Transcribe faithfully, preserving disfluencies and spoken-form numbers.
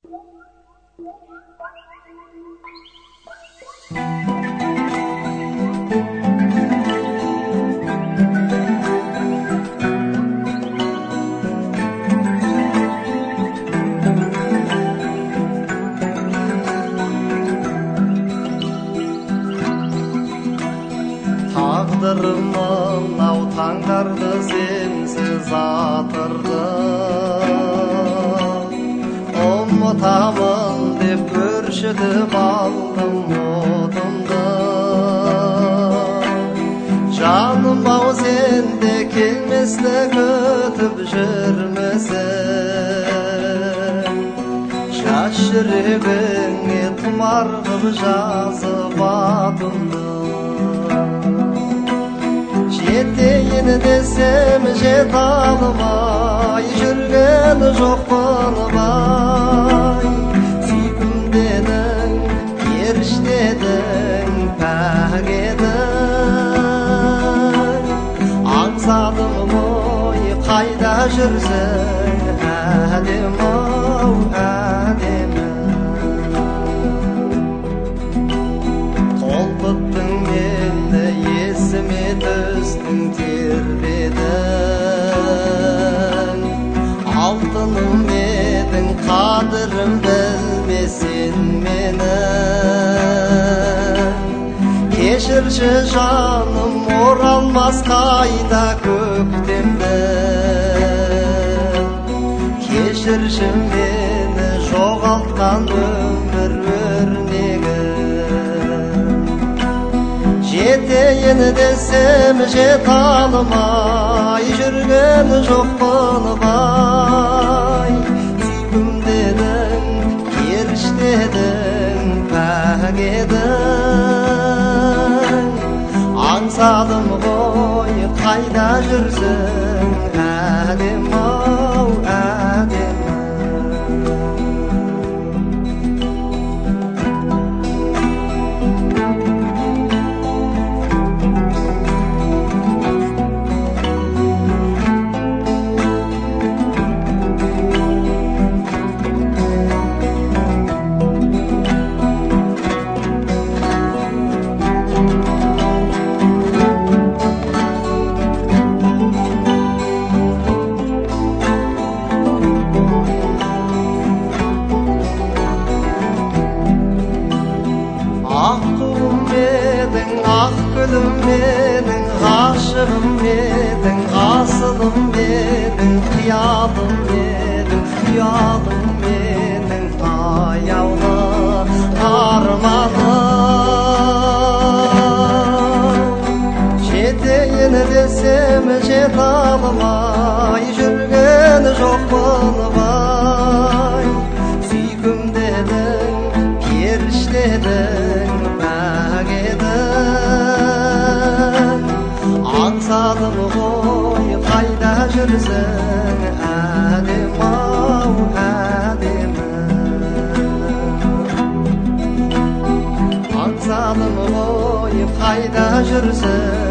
Tağdırımın av tаңдарды sensiz атырды. Ұмытамын деп өршітіп алдым отымды. Жаным ау сенде келместі күтіп жүрмесің. Жас жүрегіңе тұмар қып жазып атымды. Жетейін десем жете алмай жүрген жоқпын бай. Сүйкімдедің, періштедің, пәк едің. Аңсадым ғой қайда жүрсің, әдем-ау, әдемі. Толқыттың мені есіме түстің тербедің. Алтыным едің, қадірім білмесен менің. Кешірші жаным, оралмас қайда көктемді. Кешірші мені жоғалтқан өмір өрнегі. Жетейін десем жете алмай жүрген жоқпын бай. Сүйкімдедің, періштедің, пәк едің. Аңсадым ғой қайда жүрсің, әдем-ау, әдемі. Ақ туым едің, ақ гүлім едің, ғашығым едің, асылым едің, қиялым едің, қиялым едің, аяулы арманым. Жетейін десем жете алмай жүрген жоқпын бай. Сүйкімдедің, періштедің, пәк едің. Аңсадым ғой қайда жүрсің, әдем-ау, әдемі. Аңсадым ғой қайда жүрсің,